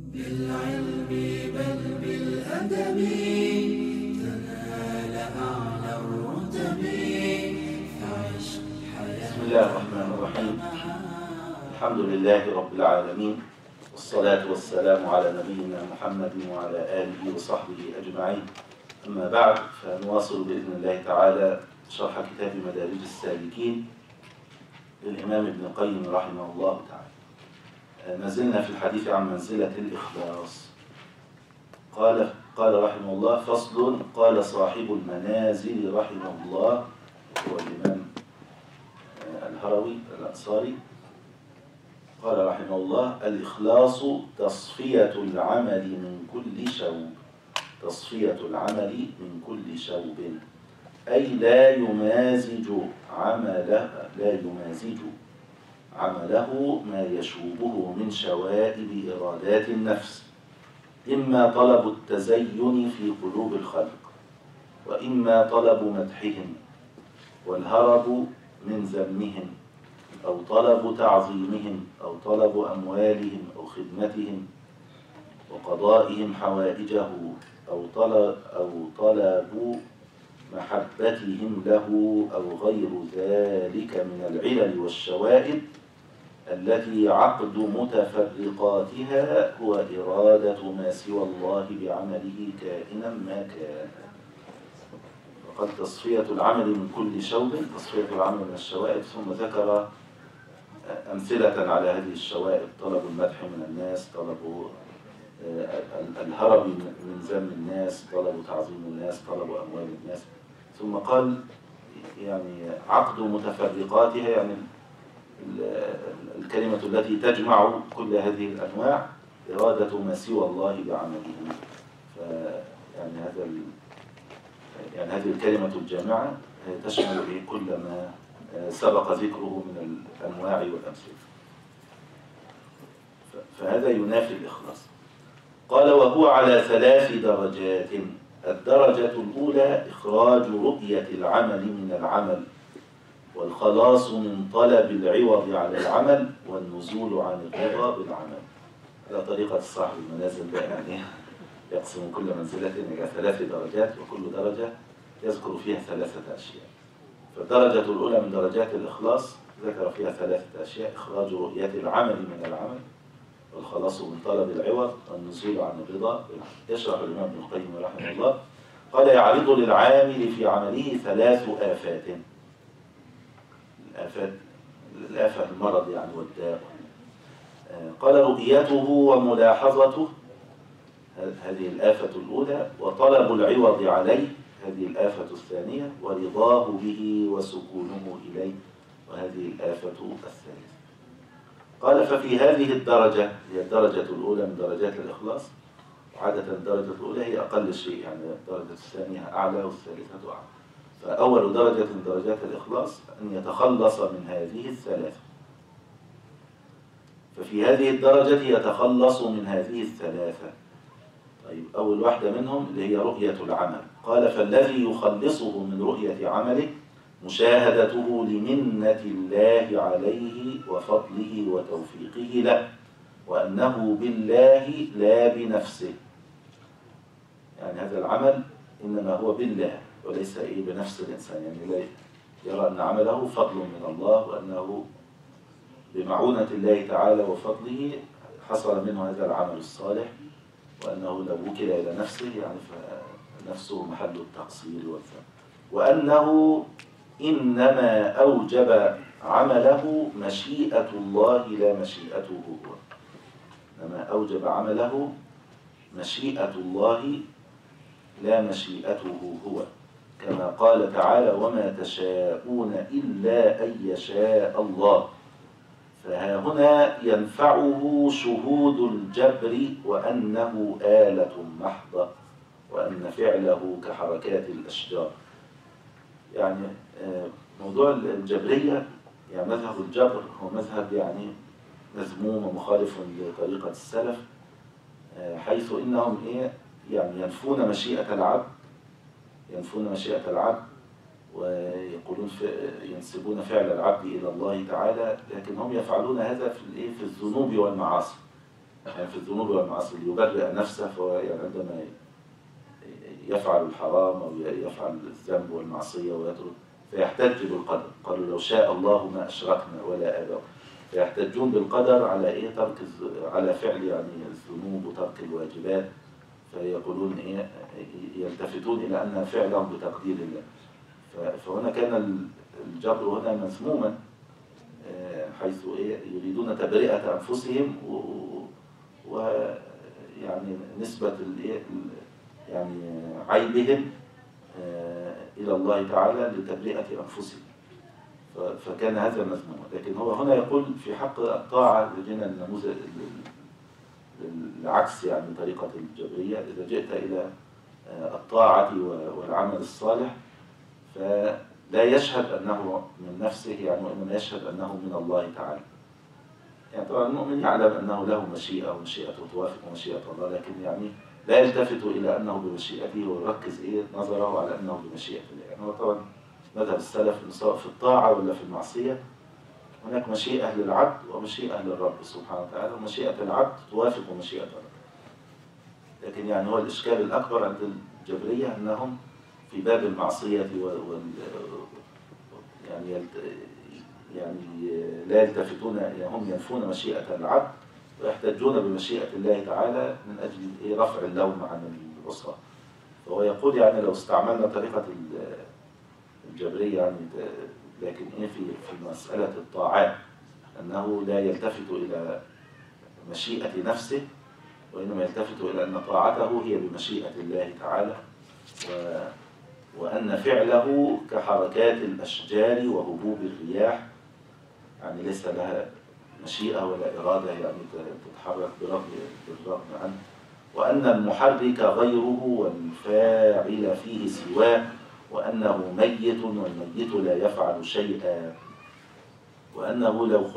بالعلم بل بالأدب تنال أعلى الرتب فعش حياة. بسم الله الرحمن الرحيم. الحمد لله رب العالمين، والصلاة والسلام على نبينا محمد وعلى آله وصحبه أجمعين. أما بعد، فنواصل بإذن الله تعالى شرح كتاب مدارج السالكين للإمام ابن القيم رحمه الله تعالى. ما زلنا في الحديث عن منزلة الإخلاص. قال رحمه الله: فصل. قال صاحب المنازل رحمه الله، هو الإمام الهروي الأنصاري، قال رحمه الله: الإخلاص تصفية العمل من كل شوب. تصفية العمل من كل شوب، أي لا يمازج عمله ما يشوبه من شوائب إرادات النفس، إما طلب التزين في قلوب الخلق، وإما طلب مدحهم والهرب من ذمهم، أو طلب تعظيمهم، أو طلب أموالهم أو خدمتهم وقضائهم حوائجه، أو طلب محبتهم له، أو غير ذلك من العلل والشوائب التي عقد متفرقاتها هو إرادة ما سوى الله بعمله كائنا ما كان. وقد تصفية العمل من كل شوب، تصفية العمل من الشوائب، ثم ذكر أمثلة على هذه الشوائب: طلب المدح من الناس، طلب الهرب من ذم الناس، طلب تعظيم الناس، طلب أموال الناس. ثم قال يعني عقد متفرقاتها، يعني الكلمة التي تجمع كل هذه الأنواع إرادة ما سوى الله بعمله. يعني هذه الكلمة الجامعة تشمل كل ما سبق ذكره من الأنواع والأمثلة، فهذا ينافي الإخلاص. قال: وهو على 3 درجات. الدرجة الأولى إخراج رؤية العمل من العمل، والخلاص من طلب العوض على العمل، والنزول عن الرضا بالعمل. على طريقة صاحب المنازل ده، يعني يقسم كل منزلة إلى 3 درجات، وكل درجة يذكر فيها 3 أشياء. فالدرجة الأولى من درجات الإخلاص ذكر فيها 3 أشياء: إخراج رؤية العمل من العمل، والخلاص من طلب العوض، والنزول عن الرضا. يشرح الإمام ابن القيم رحمه الله، قال: يعرض للعامل في عمله 3 آفات. الآفة المرض يعني والداء. قال: رؤيته وملاحظته، هذه الآفة الأولى، وطلب العوض عليه، هذه الآفة الثانية، ورضاه به وسكونه إليه، وهذه الآفة الثالثة. قال: ففي هذه الدرجة، هي الدرجة الأولى من درجات الإخلاص، عادة الدرجة الأولى هي أقل شيء، يعني الدرجة الثانية أعلى والثالثة أعلى. فأول درجة من درجات الإخلاص أن يتخلص من هذه ال3. ففي هذه الدرجة يتخلص من هذه ال3. طيب، أول واحدة منهم اللي هي رؤية العمل. قال: فالذي يخلصه من رؤية عمله مشاهدته لمنة الله عليه وفضله وتوفيقه له، وأنه بالله لا بنفسه. يعني هذا العمل إنما هو بالله وليس بنفس الإنسان، يعني لا يرى أن عمله فضل من الله، وأنه بمعونة الله تعالى وفضله حصل منه هذا العمل الصالح، وأنه لو وكل إلى نفسه يعني فنفسه محل التقصير والذنب، وأنه إنما أوجب عمله مشيئة الله لا مشيئته هو. إنما أوجب عمله مشيئة الله لا مشيئته هو، كما قال تعالى: وما تشاءون إلا أن يشاء الله. فها هنا ينفعه شهود الجبر، وأنه آلة محضة، وأن فعله كحركات الأشجار. يعني موضوع الجبرية، يعني مذهب الجبر هو مذهب يعني مذموم ومخالف لطريقة السلف، حيث إنهم يعني ينفون مشيئة العبد، ويقولون ينسبون فعل العبد إلى الله تعالى، لكن هم يفعلون هذا في الذنوب والمعاصي. يعني في الذنوب والمعاصي ليبرئ نفسه، فهو يعني عندما يفعل الحرام أو يفعل الذنب والمعصية ويترك فيحتج بالقدر. قالوا لو شاء الله ما أشركنا ولا آباؤنا، فيحتجون بالقدر على إيه؟ على فعل يعني الذنوب وترك الواجبات، فيقولون إيه؟ يلتفتون إلى أنها فعلهم بتقدير الله. فهنا كان الجبر هنا مذموما، حيث إيه؟ يريدون تبرئة أنفسهم ويعني نسبة يعني عيبهم إلى الله تعالى لتبرئة أنفسهم، فكان هذا مذموما. لكن هو هنا يقول في حق الطاعة لدينا النموذج العكس، يعني طريقة الجبرية. إذا جئت إلى الطاعة والعمل الصالح فلا يشهد أنه من نفسه، يعني وإنما يشهد أنه من الله تعالى. يعني طبعا المؤمن يعلم أنه له مشيئة ومشيئته توافق مشيئة الله، لكن يعني لا يلتفت إلى أنه بمشيئته ويركز نظره على أنه بمشيئة الله. يعني هو طبعا مذهب السلف سواء في الطاعة ولا في المعصية هناك مشيئة للعبد ومشيئة للرب سبحانه وتعالى، ومشيئة العبد توافق مشيئة الرب. لكن يعني هو الإشكال الأكبر عند الجبرية أنهم في باب المعصية يعني لا يلتفتون، يعني هم ينفون مشيئة العبد ويحتجون بمشيئة الله تعالى من أجل رفع اللوم عن العصاة. فهو يقول يعني لو استعملنا طريقة الجبرية يعني، لكن في مسألة الطاعات أنه لا يلتفت إلى مشيئة نفسه، وإنما يلتفت إلى أن طاعته هي بمشيئة الله تعالى، وأن فعله كحركات الأشجار وهبوب الرياح، يعني ليس لها مشيئة ولا إرادة يعني تتحرك بالرغم عنه، وأن المحرك غيره والفاعل فيه سواه، وأنه ميت والميت لا يفعل شيئا، وأنه لو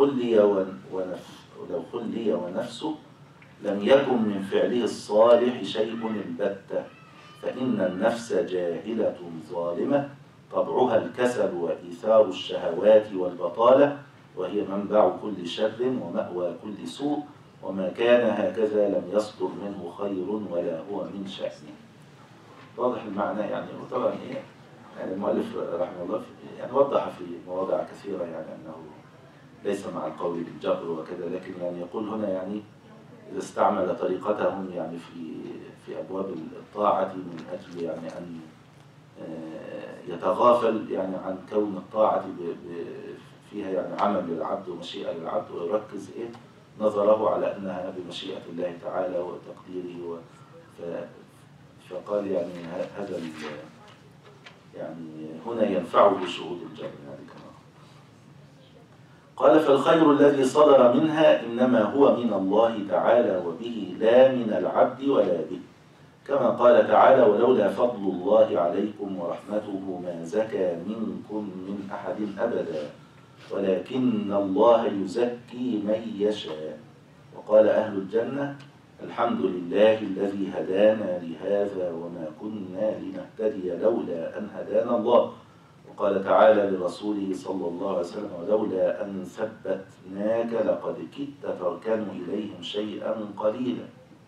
خلي ونفسه لم يكن من فعله الصالح شيء البتة، فإن النفس جاهلة ظالمة طبعها الكسل وإيثار الشهوات والبطالة، وهي منبع كل شر ومأوى كل سوء، وما كان هكذا لم يصدر منه خير ولا هو من شأنه. واضح المعنى يعني. وطبعا يعني المؤلف رحمه الله يعني وضح في مواضع كثيرة يعني أنه ليس مع القول بالجبر وكذا، لكن يعني يقول هنا يعني إذا استعمل طريقتهم يعني في أبواب الطاعة من أجل يعني أن يتغافل يعني عن كون الطاعة فيها يعني عمل للعبد ومشيئة للعبد، ويركز نظره على أنها بمشيئة الله تعالى وتقديره. فقال يعني هذا يعني هنا ينفعه شهود الجبر يعني كما قال. فالخير الذي صدر منها إنما هو من الله تعالى وبه، لا من العبد ولا به، كما قال تعالى ولولا فضل الله عليكم ورحمته ما زكى منكم من أحد أبدا ولكن الله يزكي من يشاء. وقال أهل الجنة الحمد لله الذي هدانا لهذا وما كنا لنهتدي لولا أن هدانا الله. وقال تعالى لرسوله صلى الله عليه وسلم ولولا أن ثبتناك لقد كدت تركن إليهم شيئا قليلا.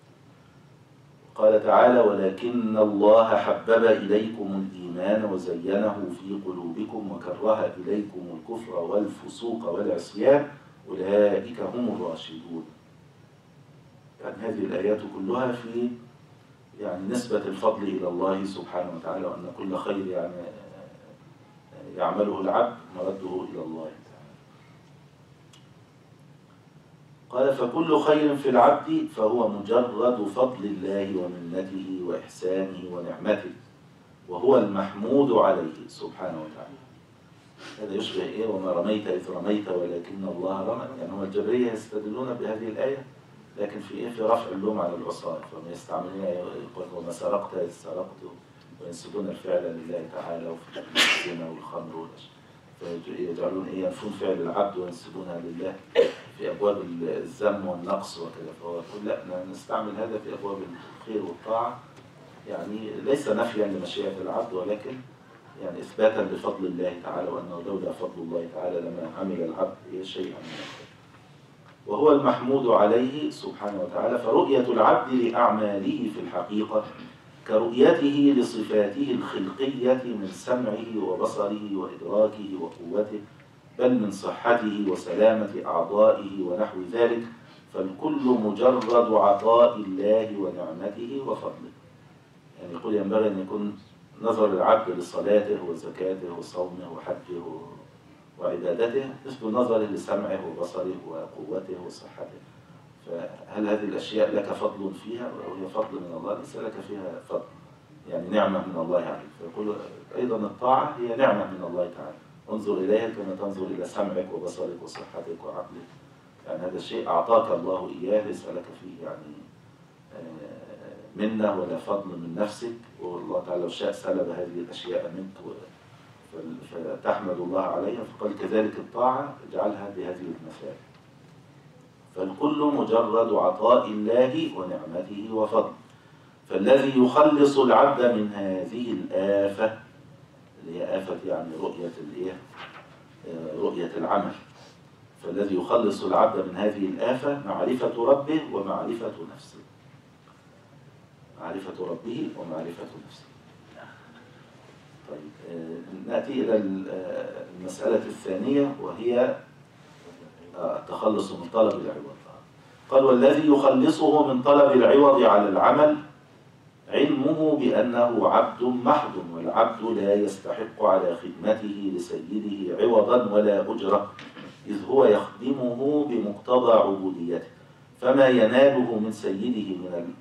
قال تعالى ولكن الله حبب إليكم الإيمان وزينه في قلوبكم وكره إليكم الكفر والفسوق والعصيان أولئك هم الراشدون. يعني هذه الآيات كلها في يعني نسبة الفضل إلى الله سبحانه وتعالى، وأن كل خير يعني يعمله العبد مرده إلى الله تعالى. قال فكل خير في العبد فهو مجرد فضل الله ومنته وإحسانه ونعمته، وهو المحمود عليه سبحانه وتعالى. هذا يشبه وما رميت إذ رميت ولكن الله رمى. يعني هم الجبرية يستدلون بهذه الآية لكن في رفع اللوم على العصاة، فهم يستعملون يقول وما سرقت إذ سرقت، وينسبون الفعل لله تعالى وفي الزنا والخمر والأشياء، فيجعلون ينفون فعل العبد وينسبونها لله في أبواب الذم والنقص وكذا. فهو يقول لا، نستعمل هذا في أبواب الخير والطاعة، يعني ليس نفيا لمشيئة العبد ولكن يعني إثباتا لفضل الله تعالى، وأنه لولا فضل الله تعالى لما عمل العبد شيئا من الخير. وهو المحمود عليه سبحانه وتعالى. فرؤية العبد لأعماله في الحقيقة كرؤيته لصفاته الخلقية من سمعه وبصره وإدراكه وقوته، بل من صحته وسلامة أعضائه ونحو ذلك، فالكل مجرد عطاء الله ونعمته وفضله. يعني يقول ينبغي أن يكون نظر العبد لصلاته وزكاته وصومه وحجه وعبادته مثل نظره لسمعه وبصره وقوته وصحته. فهل هذه الأشياء لك فضل فيها أو هي فضل من الله؟ ليس لك فيها فضل، يعني نعمة من الله عليك. فيقول أيضا الطاعة هي نعمة من الله تعالى، انظر إليها كما تنظر إلى سمعك وبصرك وصحتك وعقلك. يعني هذا الشيء أعطاك الله إياه، ليس لك فيه يعني منة ولا فضل من نفسك، والله تعالى لو شاء سلب هذه الأشياء منك فتحمد الله عليها. فقال كذلك الطاعة اجعلها بهذه المثال، فالكل مجرد عطاء الله ونعمته وفضله. فالذي يخلص العبد من هذه الآفة، اللي هي آفة يعني رؤية العمل، فالذي يخلص العبد من هذه الآفة معرفة ربه ومعرفة نفسه. معرفة ربه ومعرفة نفسه. طيب نأتي إلى المسألة الثانية، وهي التخلص من طلب العوض. قال والذي يخلصه من طلب العوض على العمل علمه بأنه عبد محض، والعبد لا يستحق على خدمته لسيده عوضا ولا أجرة، إذ هو يخدمه بمقتضى عبوديته، فما يناله من سيده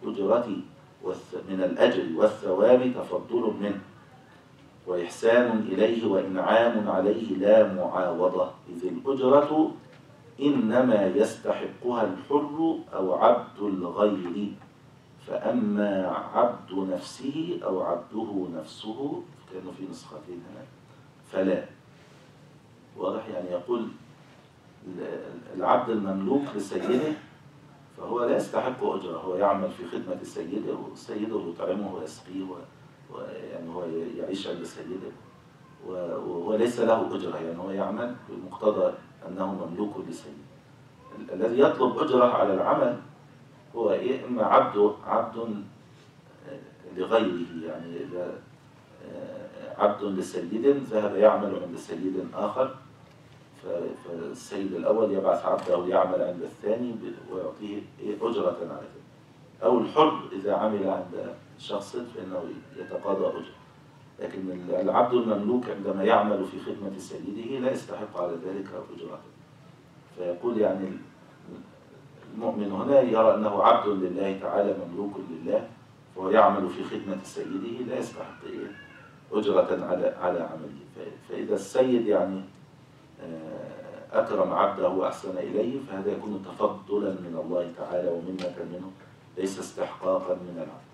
من الأجر والثواب تفضل منه وإحسان إليه وإنعام عليه لا معاوضة، إذ الأجرة إنما يستحقها الحر أو عبد الغير، فأما عبد نفسه أو عبده نفسه، كانوا في نسختين هنا، فلا. واضح؟ يعني يقول العبد المملوك لسيده فهو لا يستحق أجرة، هو يعمل في خدمة سيده، وسيده يطعمه ويسقيه ويعني هو يعيش عند سيده، وهو ليس له أجرة، يعني هو يعمل بمقتضى أنه مملوك لسيده. الذي يطلب أجرة على العمل هو إما عبد لغيره، يعني إذا عبد لسيد ذهب يعمل عند سيد آخر، فالسيد الأول يبعث عبده يعمل عند الثاني ويعطيه أجرة على ذلك. أو الحر إذا عمل عند شخص فإنه يتقاضى أجرة. لكن العبد المملوك عندما يعمل في خدمة سيده لا يستحق على ذلك أجرة. فيقول يعني المؤمن هنا يرى أنه عبد لله تعالى مملوك لله، فهو يعمل في خدمة سيده لا يستحق أجرة على عمله. فإذا السيد يعني أكرم عبده وأحسن إليه فهذا يكون تفضلا من الله تعالى ومنة منه، ليس استحقاقا من العبد.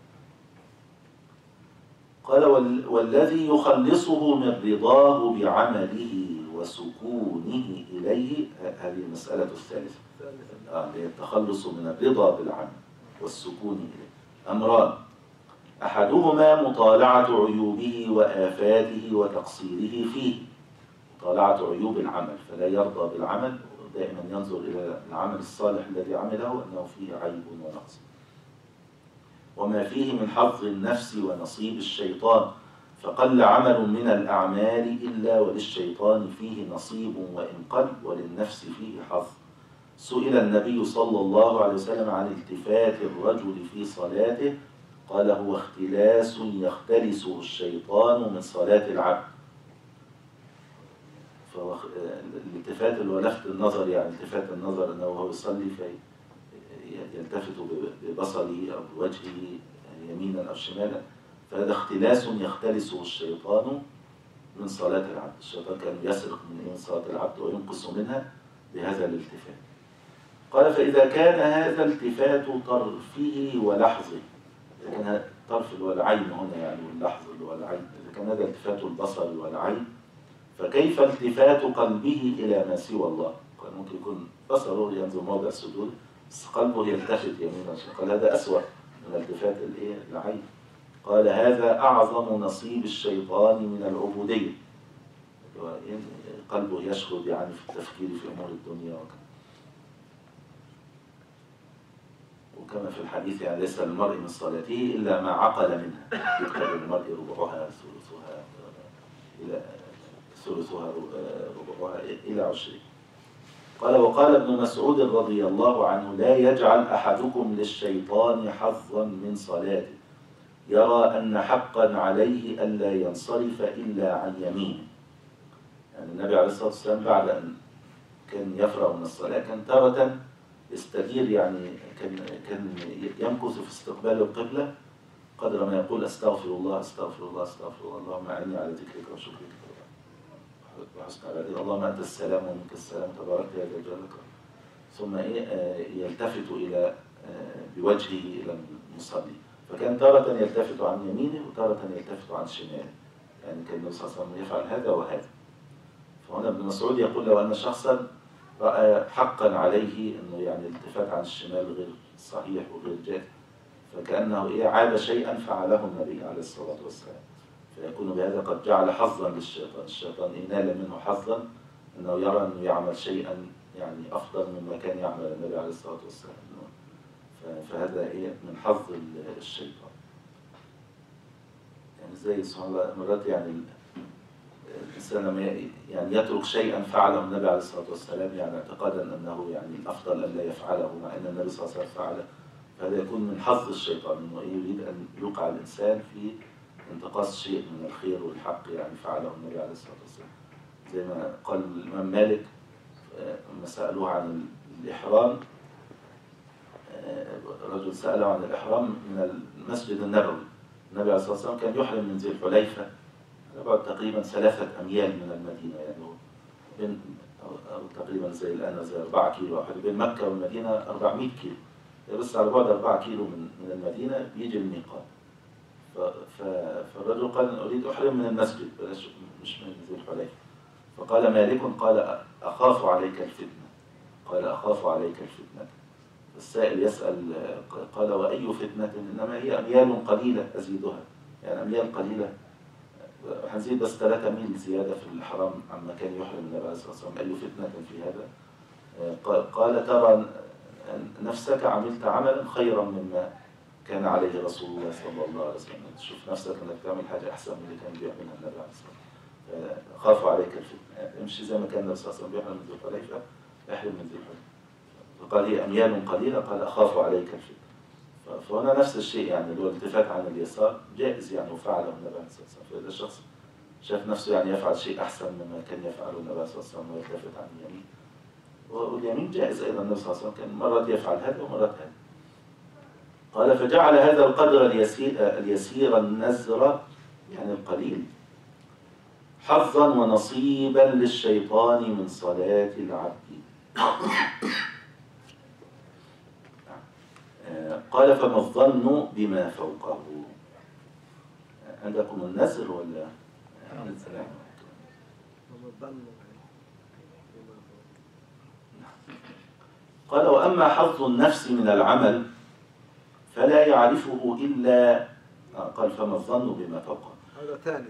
قال والذي يخلصه من رضاه بعمله وسكونه إليه، هذه المسألة الثالثة، التخلص من الرضا بالعمل والسكون إليه. أمران: أحدهما مطالعة عيوبه وآفاته وتقصيره فيه، مطالعة عيوب العمل، فلا يرضى بالعمل، دائما ينظر إلى العمل الصالح الذي عمله أنه فيه عيب ونقص، وما فيه من حظ النفس ونصيب الشيطان، فقل عمل من الأعمال إلا وللشيطان فيه نصيب وإن قل، وللنفس فيه حظ. سئل النبي صلى الله عليه وسلم عن التفات الرجل في صلاته، قال هو اختلاس يختلسه الشيطان من صلاة العبد. فالالتفات اللي هو لفت النظر، يعني التفات النظر أنه هو يصلي يلتفت ببصره أو بوجهه يمينا أو شمالا، فهذا اختلاس يختلسه الشيطان من صلاة العبد. الشيطان كان يسرق من صلاة العبد وينقص منها بهذا الالتفات. قال فإذا كان هذا التفات طرفه ولحظه، إذا كان طرف والعين هنا يعني واللحظ والعين، إذا كان هذا التفات البصر والعين، فكيف التفات قلبه إلى ما سوى الله؟ قال ممكن يكون بصره ينظر موضع السجود بس قلبه يلتفت يمينا، قال هذا أسوأ من التفات العين. قال هذا أعظم نصيب الشيطان من العبودية، قلبه يشغل يعني في التفكير في أمور الدنيا وكذا. وكما في الحديث يعني ليس للمرء من صلاته إلا ما عقل منها، يكتب للمرء ربعها ثلثها إلى ربعها إلى 20. قال وقال ابن مسعود رضي الله عنه لا يجعل أحدكم للشيطان حظا من صلاته يرى أن حقا عليه ألا ينصرف إلا عن يمينه. يعني النبي عليه الصلاة والسلام بعد أن كان يفرغ من الصلاة كان تارة يستدير، يعني كان يمكث في استقبال القبلة قدر ما يقول أستغفر الله أستغفر الله أستغفر الله اللهم أعني على ذكرك وشكرك وحسن عبادتك اللهم أنت السلام ومنك السلام تبارك يا ذا الجلال والإكرام. ثم يلتفت إلى بوجهه إلى المصلي، فكان تارة يلتفت عن يمينه وتارة يلتفت عن شماله، يعني كان النبي صلى الله عليه وسلم يفعل هذا وهذا. فهنا ابن مسعود يقول لو أن شخصا رأى حقا عليه أنه يعني الالتفات عن الشمال غير صحيح وغير جاد، فكأنه عاب شيئا فعله النبي عليه الصلاة والسلام، فيكون بهذا قد جعل حظا للشيطان. الشيطان نال منه حظا أنه يرى أنه يعمل شيئا يعني أفضل مما كان يعمل النبي عليه الصلاة والسلام، فهذا من حظ الشيطان. يعني زي سبحان الله مرات يعني الإنسان لما يعني يترك شيئا فعله النبي عليه الصلاة والسلام يعني اعتقادا أنه يعني الأفضل ألا يفعله مع أن النبي صلى الله عليه وسلم فعله، فهذا يكون من حظ الشيطان أنه يريد أن يوقع الإنسان في انتقاص شيء من الخير والحق يعني فعله النبي عليه الصلاة والسلام. زي ما قال الإمام مالك لما سألوه عن الإحرام، رجل سأله عن الإحرام من المسجد النبوي. النبي عليه الصلاة والسلام كان يحرم من ذي الحليفة بعد تقريبا 3 أميال من المدينة، يعني بين أو تقريبا زي الآن زي 4 كيلو، بين مكة والمدينة 400 كيلو، بس على بعد 4 كيلو من المدينة بيجي الميقات. فالرجل قال أريد أحرم من المسجد بلاش مش من ذي الحليفة. فقال مالك قال أخاف عليك الفتنة، قال أخاف عليك الفتنة. السائل يسأل قال وأي فتنة؟ إنما هي أميال قليلة أزيدها، يعني أميال قليلة هنزيد بس 3 ميل زيادة في الحرام عما كان يحرم النبي عليه الصلاة والسلام، أي فتنة في هذا؟ قال ترى نفسك عملت عملا خيرا مما كان عليه رسول الله صلى الله عليه وسلم، تشوف نفسك أنك تعمل حاجة أحسن من اللي كان بيعملها النبي عليه الصلاة والسلام. خافوا عليك الفتنة، يعني امشي زي ما كان النبي صلى الله عليه وسلم بيحرم من ذي الحليفة احرم من ذي الحليفة. فقال هي أميال قليلة، قال أخاف عليك الفتنة. فهنا نفس الشيء، يعني لو الالتفات عن اليسار جائز يعني وفعله النبي عليه الصلاة والسلام. فإذا الشخص شاف نفسه يعني يفعل شيء أحسن مما كان يفعله النبي عليه الصلاة والسلام ويلتفت عن اليمين، واليمين جائز أيضا. النبي صلى الله عليه وسلم كان مرات يفعل هذا ومرات هذا. قال فجعل هذا القدر اليسير النزر يعني القليل حظا ونصيبا للشيطان من صلاة العبد. قال فما الظن بما فوقه؟ عندكم النزر ولا؟ قال وأما حظ النفس من العمل فلا يعرفه إلا قال فما الظن بما فوقه هذا ثاني.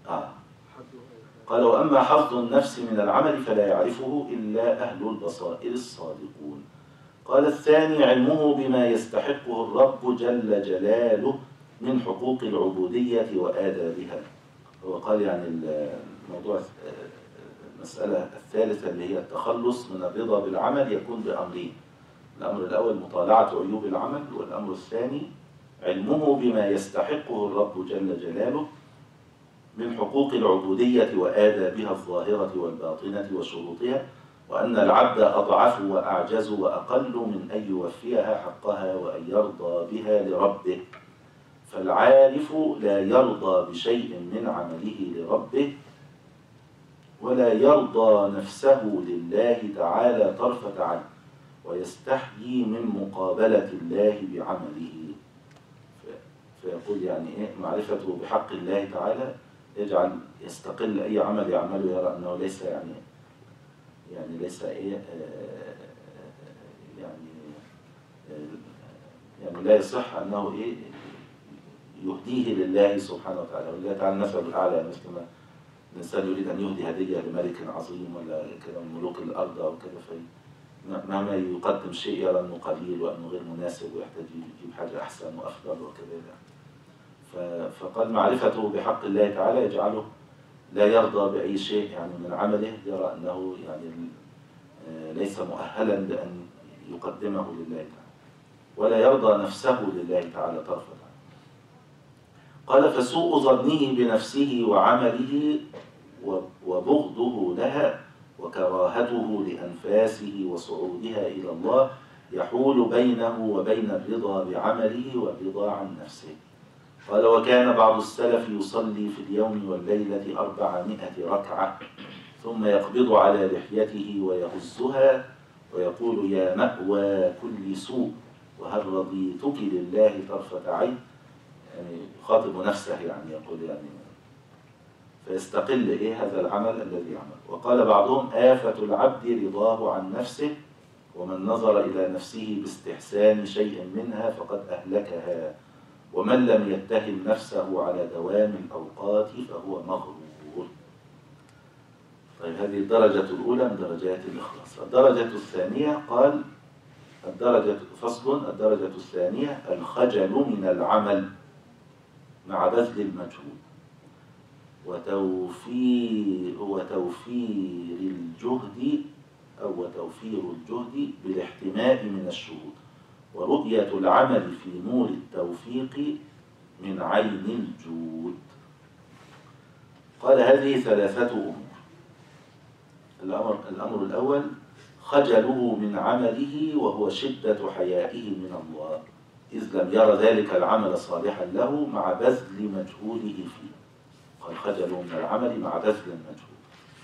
قال وأما حظ النفس من العمل فلا يعرفه إلا أهل البصائر الصادقون. قال الثاني علمه بما يستحقه الرب جل جلاله من حقوق العبودية وآدابها. هو قال يعني الموضوع المسألة الثالثة اللي هي التخلص من الرضا بالعمل يكون بأمرين. الأمر الأول مطالعة عيوب العمل، والأمر الثاني علمه بما يستحقه الرب جل جلاله من حقوق العبودية وآدابها الظاهرة والباطنة وشروطها، وأن العبد أضعف وأعجز وأقل من أن يوفيها حقها وأن يرضى بها لربه. فالعارف لا يرضى بشيء من عمله لربه ولا يرضى نفسه لله تعالى طرفة عين، ويستحيي من مقابلة الله بعمله. فيقول يعني معرفته بحق الله تعالى يجعل يستقل أي عمل يعمله يرى أنه ليس يعني ليس يعني لا يصح أنه يهديه لله سبحانه وتعالى. ولله تعالى المثل الأعلى، مثل ما الإنسان يريد أن يهدي هدية لملك عظيم ولا كذا من ملوك الأرض أو كذا مهما يقدم شيء يرى أنه قليل وأنه غير مناسب ويحتاج يجيب حاجة أحسن وأفضل وكذا. فقال معرفته بحق الله تعالى يجعله لا يرضى بأي شيء يعني من عمله، يرى أنه يعني ليس مؤهلا لأن يقدمه لله تعالى، ولا يرضى نفسه لله تعالى طرفة عين. قال فسوء ظنه بنفسه وعمله وبغضه لها وكراهته لأنفاسه وصعودها إلى الله يحول بينه وبين الرضا بعمله والرضا عن نفسه. قال وكان بعض السلف يصلي في اليوم والليلة 400 ركعة ثم يقبض على لحيته ويهزها ويقول يا مأوى كل سوء وهل رضيتك لله طرفة عين، يعني يخاطب نفسه يعني يقول يعني فيستقل هذا العمل الذي عمل. وقال بعضهم آفة العبد رضاه عن نفسه ومن نظر إلى نفسه باستحسان شيء منها فقد أهلكها ومن لم يتهم نفسه على دوام الأوقات فهو مغرور. طيب هذه الدرجة الأولى من درجات الإخلاص. الدرجة الثانية قال الدرجة الثانية الخجل من العمل مع بذل المجهود وتوفير الجهد بالاحتماء من الشهود ورؤية العمل في نور التوفيق من عين الجود. قال هذه 3 أمور. الأمر الأول خجله من عمله وهو شدة حيائه من الله إذ لم ير ذلك العمل صالحا له مع بذل مجهوده فيه. قال خجله من العمل مع بذل المجهود،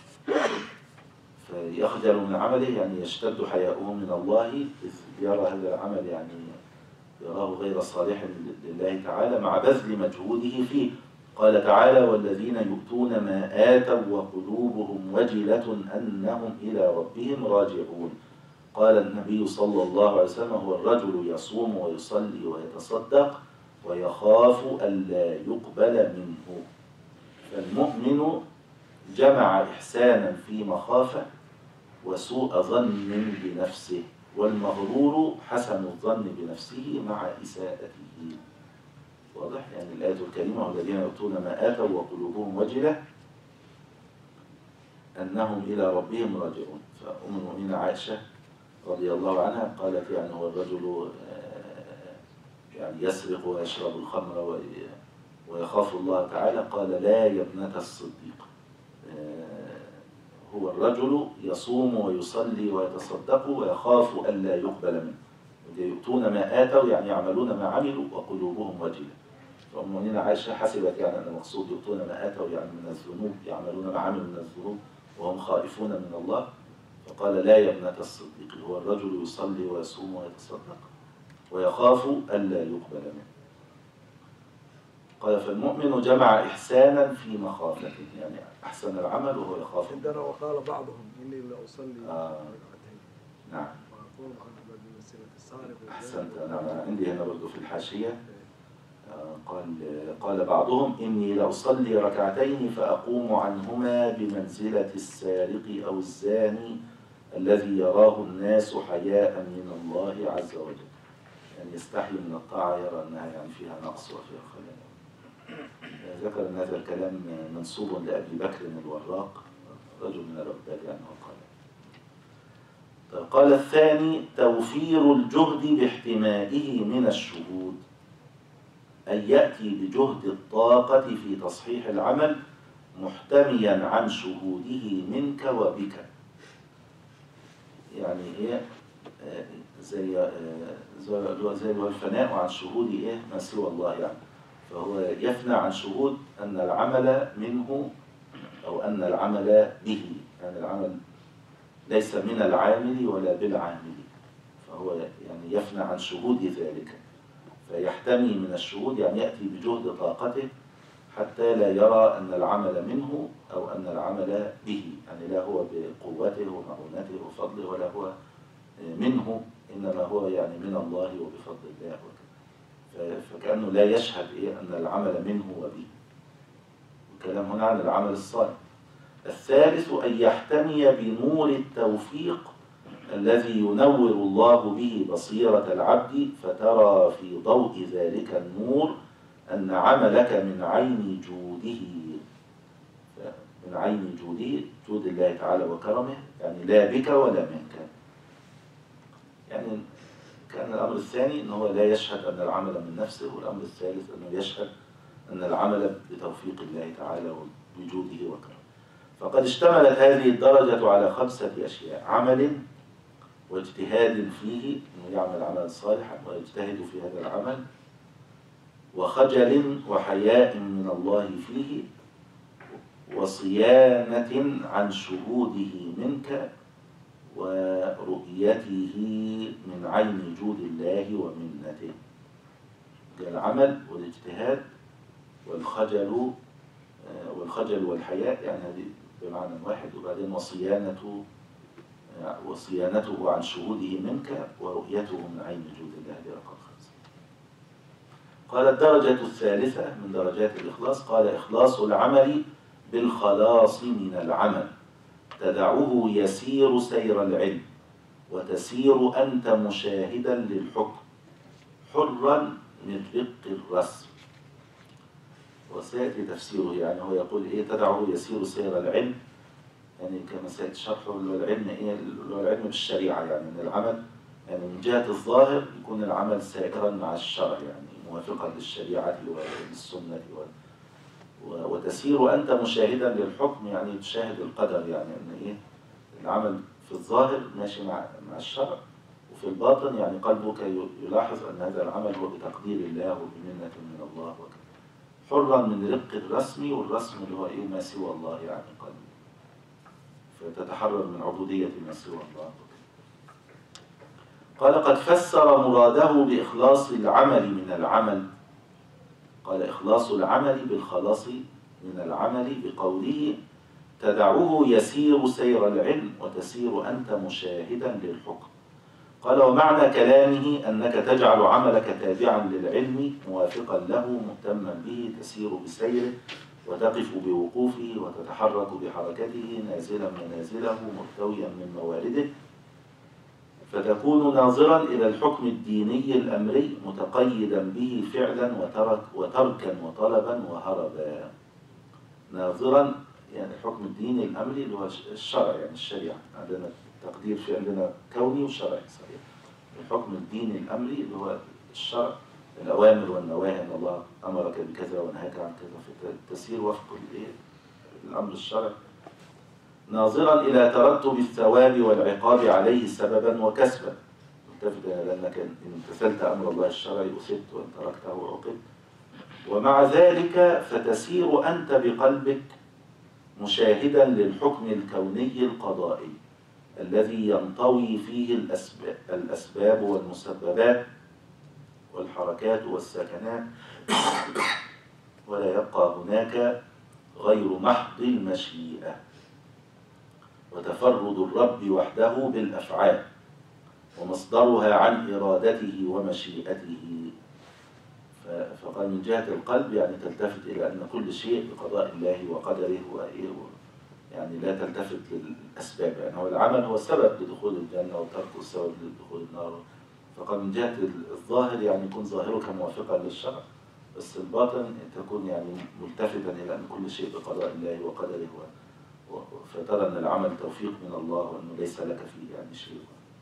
فيخجل من عمله يعني يشتد حياؤه من الله إذ يرى هذا العمل يعني يراه غير صالح لله تعالى مع بذل مجهوده فيه. قال تعالى والذين يؤتون ما آتوا وقلوبهم وجلة أنهم إلى ربهم راجعون. قال النبي صلى الله عليه وسلم هو الرجل يصوم ويصلي ويتصدق ويخاف ألا يقبل منه. فالمؤمن جمع إحسانا في مخافة وسوء ظن بنفسه، والمغرور حسن الظن بنفسه مع إساءته. واضح؟ يعني الآية الكريمة والذين يؤتون ما آتوا وقلوبهم وجلة أنهم إلى ربهم راجعون. فأم المؤمنين عائشة رضي الله عنها قالت يعني هو الرجل يعني يسرق ويشرب الخمر ويخاف الله تعالى. قال لا يا ابنة الصديق، هو الرجل يصوم ويصلي ويتصدق ويخاف ألا يقبل منه. يؤتون ما آتوا يعني يعملون ما عملوا وقلوبهم وجلة. فأم المؤمنين عائشة حسبت يعني أن المقصود يؤتون ما آتوا يعني من الذنوب، يعملون ما عملوا من الذنوب وهم خائفون من الله. فقال لا يا ابنة الصديق، هو الرجل يصلي ويصوم ويتصدق ويخاف ألا يقبل منه. قال فالمؤمن جمع إحسانا في مخافته، يعني أحسن العمل وهو يخاف. عندنا وقال بعضهم إني لأصلي ركعتين. نعم. وأقول محمد بمسيرة السارق. أحسنت. أنا عندي هنا برضه في الحاشية قال بعضهم إني لأصلي ركعتين فأقوم عنهما بمنزلة السارق أو الزاني الذي يراه الناس حياء من الله عز وجل. يعني يستحي من الطاعة، يرى أنها يعني فيها نقص وفيها خلل. ذكر أن هذا الكلام منسوب لأبي بكر الوراق رجل من العباد يعني وقال. قال الثاني توفير الجهد باحتمائه من الشهود، أن يأتي بجهد الطاقة في تصحيح العمل محتميا عن شهوده منك وبك. يعني إيه زي الفناء عن شهود إيه ما سوى الله يعني. فهو يفنى عن شهود أن العمل منه أو أن العمل به، يعني العمل ليس من العامل ولا بالعامل، فهو يعني يفنى عن شهود ذلك فيحتمي من الشهود، يعني يأتي بجهد طاقته حتى لا يرى أن العمل منه أو أن العمل به، يعني لا هو بقوته ومعونته وفضله ولا هو منه، إنما هو يعني من الله وبفضل الله وكذا. فكأنه لا يشهد أن العمل منه وبه. الكلام هنا عن العمل الصالح. الثالث أن يحتمي بنور التوفيق الذي ينور الله به بصيرة العبد فترى في ضوء ذلك النور أن عملك من عين جوده، من عين جوده، جود الله تعالى وكرمه، يعني لا بك ولا منك. يعني كان الأمر الثاني أنه لا يشهد أن العمل من نفسه، والأمر الثالث أنه يشهد أن العمل بتوفيق الله تعالى وبجوده وكرمه. فقد اشتملت هذه الدرجة على 5 أشياء: عمل واجتهاد فيه، أنه يعمل عملا صالحا ويجتهد في هذا العمل، وخجل وحياء من الله فيه، وصيانة عن شهوده منك ورؤيته من عين جود الله ومنته. العمل والاجتهاد والخجل والحياء، يعني هذه بمعنى واحد، وبعدين وصيانته عن شهوده منك ورؤيته من عين جود الله، دي رقم 5. قال الدرجة الثالثة من درجات الإخلاص، قال إخلاص العمل بالخلاص من العمل، تدعه يسير سير العلم وتسير أنت مشاهدا للحكم حرا من رق الرسم. وسيأتي تفسيره، يعني هو يقول إيه تدعه يسير سير العلم، يعني كما سيأتي شرحه، العلم إيه؟ العلم بالشريعة، يعني من العمل، يعني من جهة الظاهر يكون العمل سائرا مع الشرع، يعني موافقا للشريعة وللسنة وتسير أنت مشاهدا للحكم، يعني تشاهد القدر، يعني أن إيه العمل في الظاهر ماشي مع الشرع، وفي الباطن يعني قلبك يلاحظ أن هذا العمل هو بتقدير الله وبمنة من الله وكذا. حرا من رق الرسم، والرسم اللي هو إيه ما سوى الله، يعني قلبك فتتحرر من عبودية ما سوى الله. قال قد فسر مراده بإخلاص العمل من العمل، قال إخلاص العمل بالخلاص من العمل بقوله تدعه يسير سير العلم وتسير أنت مشاهدا للحكم. قال ومعنى كلامه أنك تجعل عملك تابعا للعلم موافقا له مهتما به، تسير بسيره وتقف بوقوفه وتتحرك بحركته، نازلا منازله مرتويا من موارده، فتكون ناظرا إلى الحكم الديني الأمري متقيدا به فعلا وتركا وطلبا وهربا. ناظرا يعني الحكم الديني الأمري اللي هو الشرع، يعني الشريعة، عندنا تقدير في عندنا كوني وشرعي صحيح. الحكم الديني الأمري اللي هو الشرع، الأوامر والنواهي، أن الله أمرك بكذا ونهاك عن كذا، فتسير وفق الأمر الشرعي. ناظرا إلى ترتب الثواب والعقاب عليه سببا وكسبا، ملتفتا لأنك إن امتثلت أمر الله الشرعي أثبت وإن تركته عقبت. ومع ذلك فتسير أنت بقلبك مشاهدا للحكم الكوني القضائي الذي ينطوي فيه الأسباب والمسببات والحركات والسكنات، ولا يبقى هناك غير محض المشيئة وتفرد الرب وحده بالأفعال ومصدرها عن إرادته ومشيئته. فقال من جهة القلب يعني تلتفت إلى أن كل شيء بقضاء الله وقدره يعني لا تلتفت للأسباب، يعني هو العمل هو السبب لدخول الجنة وتركه السبب لدخول النار. فقال من جهة الظاهر يعني يكون ظاهرك موافقا للشرع، بس الباطن تكون يعني ملتفتا إلى أن كل شيء بقضاء الله وقدره، فترى أن العمل توفيق من الله وأنه ليس لك فيه يعني شيء.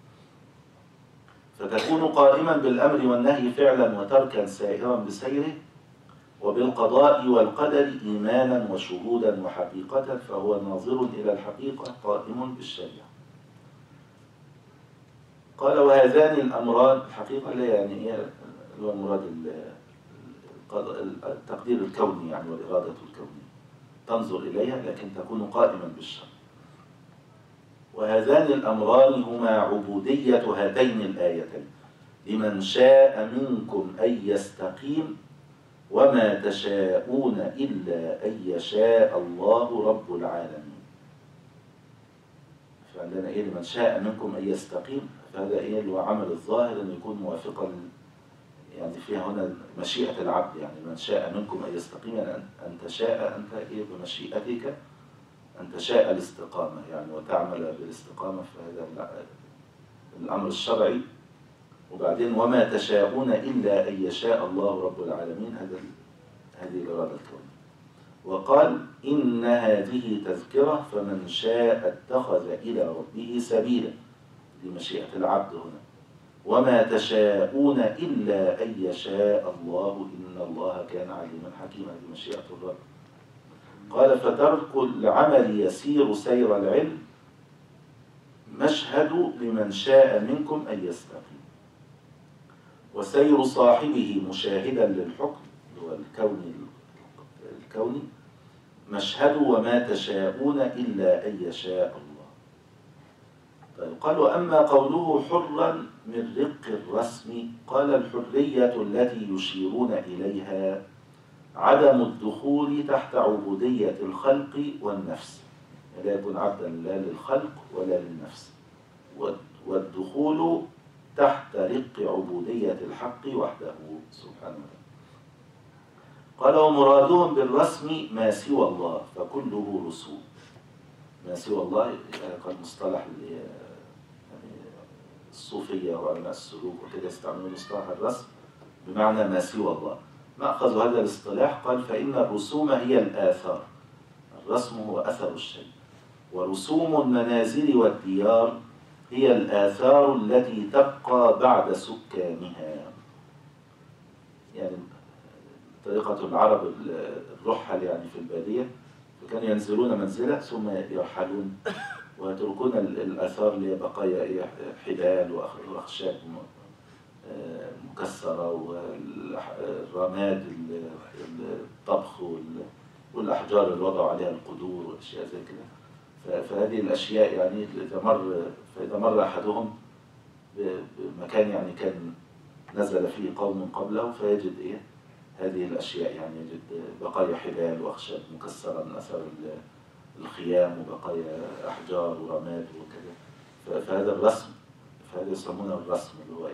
فتكون قائما بالأمر والنهي فعلا وتركا سائرا بسيره، وبالقضاء والقدر إيمانا وشهودا وحقيقة، فهو ناظر إلى الحقيقة قائم بالشريعة. قال وهذان الأمران، الحقيقة لا يعني هي هو المراد التقدير الكوني يعني والإرادة الكونية، تنظر إليها لكن تكون قائما بالشرع. وهذان الأمران هما عبودية هاتين الآيتين، لمن شاء منكم أن يستقيم وما تشاءون إلا أن يشاء الله رب العالمين. فعندنا إيه لمن شاء منكم أن يستقيم، فهذا إيه اللي هو عمل الظاهر أن يكون موافقا، يعني فيها هنا مشيئة العبد، يعني من شاء منكم أن يستقيم، يعني أن تشاء أنت إيه بمشيئتك أن تشاء الاستقامة يعني وتعمل بالاستقامة، فهذا الأمر الشرعي، وبعدين وما تشاءون إلا أن يشاء الله رب العالمين، هذه الإرادة الكونية. وقال إن هذه تذكرة فمن شاء اتخذ إلى ربه سبيلا، دي مشيئة العبد هنا. وما تشاءون إلا أن يشاء الله إن الله كان عليما حكيما، دي مشيئة الرب. قال فترك العمل يسير سير العلم مشهد لمن شاء منكم أن يستقيم، وسير صاحبه مشاهدا للحكم هو الكوني مشهد وما تشاءون إلا أن يشاء الله. طيب قالوا أما قوله حرا من رق الرسم، قال الحرية التي يشيرون إليها عدم الدخول تحت عبودية الخلق والنفس، لا يكون عبدا لا للخلق ولا للنفس، والدخول تحت رق عبودية الحق وحده سبحانه وتعالى. قال ومرادهم بالرسم ما سوى الله فكله رسوم. ما سوى الله قد مصطلح الصوفية وعلماء السلوك وكده يستعملون مصطلح الرسم بمعنى ما سوى الله. مأخذ هذا الاصطلاح قال فإن الرسوم هي الآثار، الرسم هو أثر الشيء، ورسوم المنازل والديار هي الآثار التي تبقى بعد سكانها. يعني طريقة العرب الرحل يعني في البادية، فكانوا ينزلون منزلة ثم يرحلون ويتركون الآثار اللي هي بقايا حبال وأخشاب مكسرة والرماد الطبخ والأحجار اللي وضعوا عليها القدور وأشياء زي كده. فهذه الأشياء يعني فإذا مر أحدهم بمكان يعني كان نزل فيه قوم قبله فيجد هذه الأشياء، يعني يجد بقايا حبال وأخشاب مكسرة من أثر الخيام وبقايا أحجار ورماد وكذا. فهذا الرسم، فهذا يسمونه الرسم اللي هو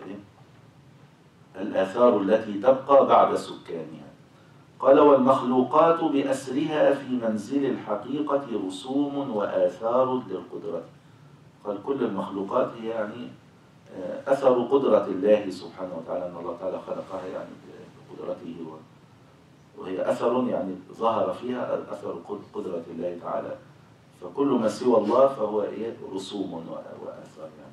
الآثار التي تبقى بعد سكانها. قال والمخلوقات بأسرها في منزل الحقيقة رسوم وآثار للقدرة. قال كل المخلوقات هي يعني أثر قدرة الله سبحانه وتعالى، أن الله تعالى خلقها يعني بقدرته، وهي أثر يعني ظهر فيها أثر قدرة الله تعالى. فكل ما سوى الله فهو رسوم وآثار يعني.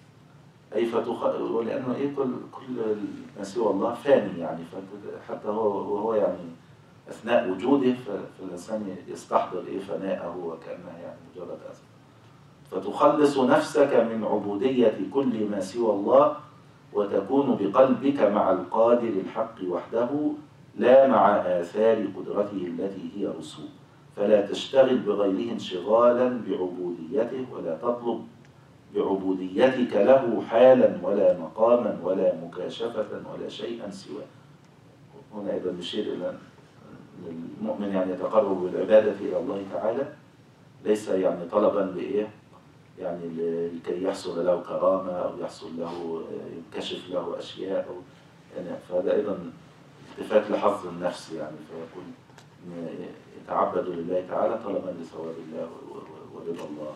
ولأنه كل ما سوى الله فاني يعني، حتى هو يعني أثناء وجوده فالإنسان يستحضر فناءه وكأنه يعني مجرد أثر. فتخلص نفسك من عبودية كل ما سوى الله وتكون بقلبك مع القادر الحق وحده لا مع آثار قدرته التي هي رسوم، فلا تشتغل بغيره انشغالا بعبوديته ولا تطلب بعبوديتك له حالا ولا مقاما ولا مكاشفة ولا شيئا سواه. هنا أيضا نشير إلى المؤمن يعني يتقرب بالعبادة إلى الله تعالى ليس يعني طلبا يعني لكي يحصل له كرامة أو يحصل له ينكشف له أشياء يعني. فهذا أيضا التفات لحظ النفس يعني، فيقول يتعبد لله تعالى طلبا لثواب الله ورضا الله.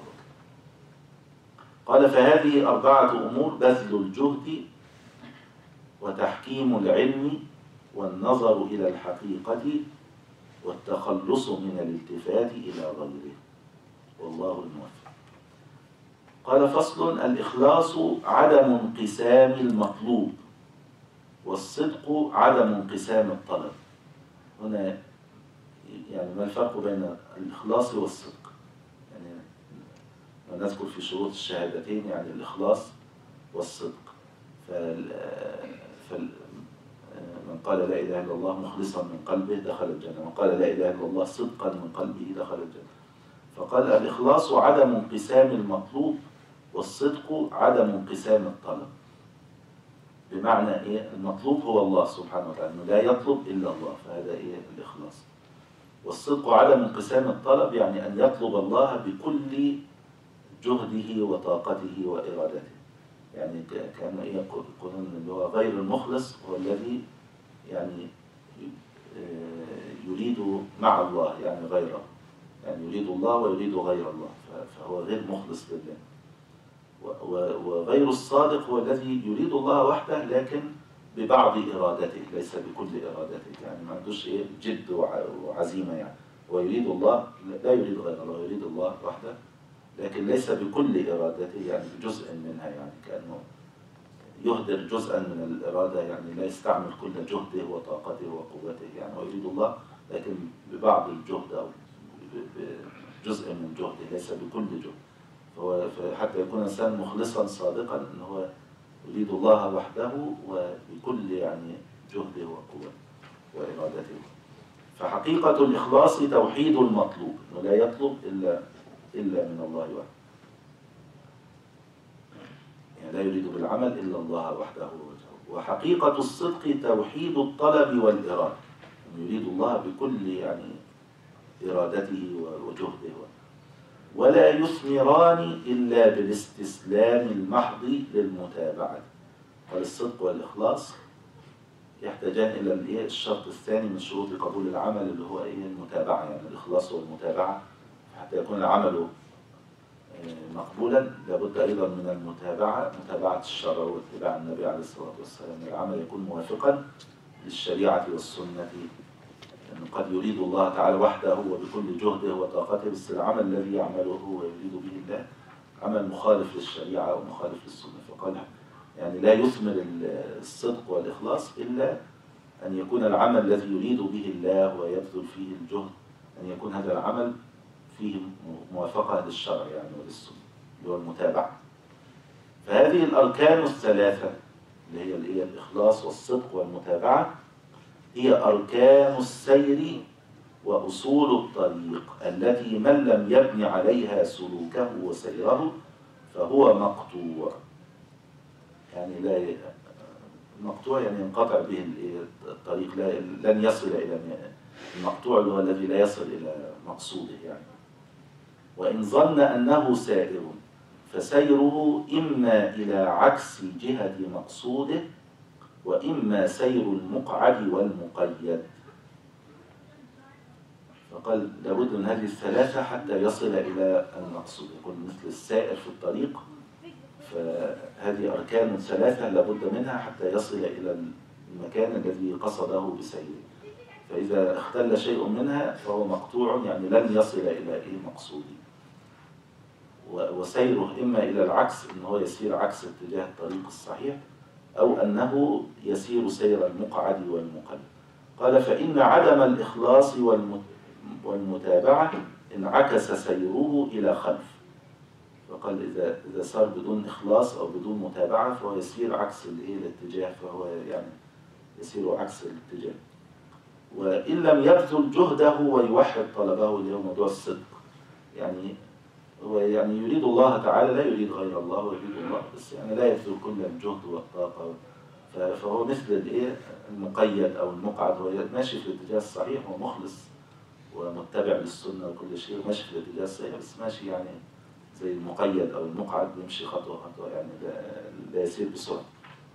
قال فهذه 4 أمور: بذل الجهد وتحكيم العلم والنظر إلى الحقيقة والتخلص من الالتفات إلى غيره، والله الموفق. قال فصل: الإخلاص عدم انقسام المطلوب، والصدق عدم انقسام الطلب. هنا يعني ما الفرق بين الإخلاص والصدق؟ يعني نذكر في شروط الشهادتين يعني الإخلاص والصدق. من قال لا إله إلا الله مخلصا من قلبه دخل الجنة، من قال لا إله إلا الله صدقا من قلبه دخل الجنة. فقال الإخلاص عدم انقسام المطلوب، والصدق عدم انقسام الطلب. بمعنى المطلوب هو الله سبحانه وتعالى، لا يطلب إلا الله، فهذا الإخلاص. والصدق عدم انقسام الطلب، يعني أن يطلب الله بكل جهده وطاقته وإرادته. يعني كأنه يقولون اللي هو غير المخلص هو الذي يعني يريد مع الله يعني غيره، يعني يريد الله ويريد غير الله، فهو غير مخلص لله. وغير الصادق هو الذي يريد الله وحده لكن ببعض إرادته ليس بكل إرادته، يعني ما عندوش إيه جد وعزيمة، يعني هو يريد الله لا يريد غير الله، يريد الله وحده لكن ليس بكل إرادته، يعني بجزء منها، يعني كأنه يهدر جزءا من الإرادة، يعني لا يستعمل كل جهده وطاقته وقوته، يعني هو يريد الله لكن ببعض الجهد أو بجزء من جهده ليس بكل جهد. فهو حتى يكون الإنسان مخلصا صادقا أن هو يريد الله وحده وبكل يعني جهده وقوته وإرادته. فحقيقة الإخلاص توحيد المطلوب، أنه لا يطلب إلا من الله وحده، يعني لا يريد بالعمل إلا الله وحده. وحقيقة الصدق توحيد الطلب والإرادة، أنه يريد الله بكل يعني إرادته وجهده، ولا يثمران إلا بالاستسلام المحض للمتابعة. والصدق والإخلاص يحتاجان إلى الشرط الثاني من شروط قبول العمل اللي هو المتابعة، يعني الإخلاص والمتابعة. حتى يكون العمل مقبولا لابد أيضا من المتابعة، متابعة الشرع واتباع النبي عليه الصلاة والسلام. العمل يكون موافقا للشريعة والسنة، لأنه قد يريد الله تعالى وحده وبكل جهده وطاقته، بس العمل الذي يعمله ويريد به الله عمل مخالف للشريعة ومخالف للسنة. فقال يعني لا يثمر الصدق والإخلاص إلا أن يكون العمل الذي يريد به الله ويبذل فيه الجهد أن يكون هذا العمل فيه موافقة للشرع يعني وللسنة، اللي هو المتابعة. فهذه الأركان الثلاثة اللي هي الإخلاص والصدق والمتابعة هي أركان السير وأصول الطريق التي من لم يبني عليها سلوكه وسيره فهو مقطوع. يعني لا مقطوع يعني ينقطع به الطريق، لن يصل إلى المقطوع اللي هو الذي لا يصل إلى مقصوده يعني. وإن ظن أنه سائر فسيره إما إلى عكس جهة مقصوده وإما سير المقعد والمقيد. فقال لابد من هذه الثلاثة حتى يصل إلى المقصود، يكون مثل السائر في الطريق. فهذه أركان ثلاثة لابد منها حتى يصل إلى المكان الذي قصده بسيره. فإذا اختل شيء منها فهو مقطوع، يعني لن يصل إلى مقصوده. وسيره إما إلى العكس، إنه يسير عكس اتجاه الطريق الصحيح، أو أنه يسير سير المقعد والمقيد. قال فإن عدم الإخلاص والمتابعة انعكس سيره إلى خلف. فقال إذا صار بدون إخلاص أو بدون متابعة فهو يسير عكس الاتجاه، فهو يعني يسير عكس الاتجاه. وإن لم يبذل جهده ويوحد طلبه اللي هو موضوع الصدق، يعني هو يعني يريد الله تعالى لا يريد غير الله ويريد الله، بس يعني لا يبذل كل الجهد والطاقة. فهو مثل المقيد أو المقعد، هو ماشي في الاتجاه الصحيح ومخلص ومتبع للسنة وكل شيء، ماشي في الاتجاه الصحيح، بس ماشي يعني زي المقيد أو المقعد يمشي خطوة خطوة، يعني لا يسير بسرعة.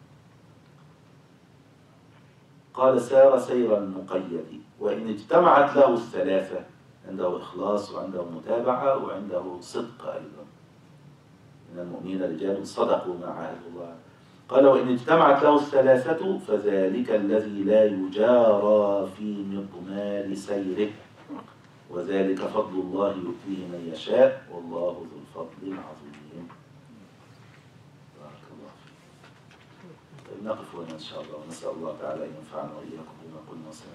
قال سار سير المقيد وإن اجتمعت له الثلاثة، عنده إخلاص وعنده متابعة وعنده صدق أيضا. من المؤمنين رجال صدقوا ما عاهدوا الله. قال وإن اجتمعت له الثلاثة فذلك الذي لا يجارى في مضمار سيره، وذلك فضل الله يؤتيه من يشاء والله ذو الفضل العظيم. بارك الله فيك. طيب نقف هنا إن شاء الله، ونسأل الله تعالى أن ينفعنا وإياكم بما قلنا.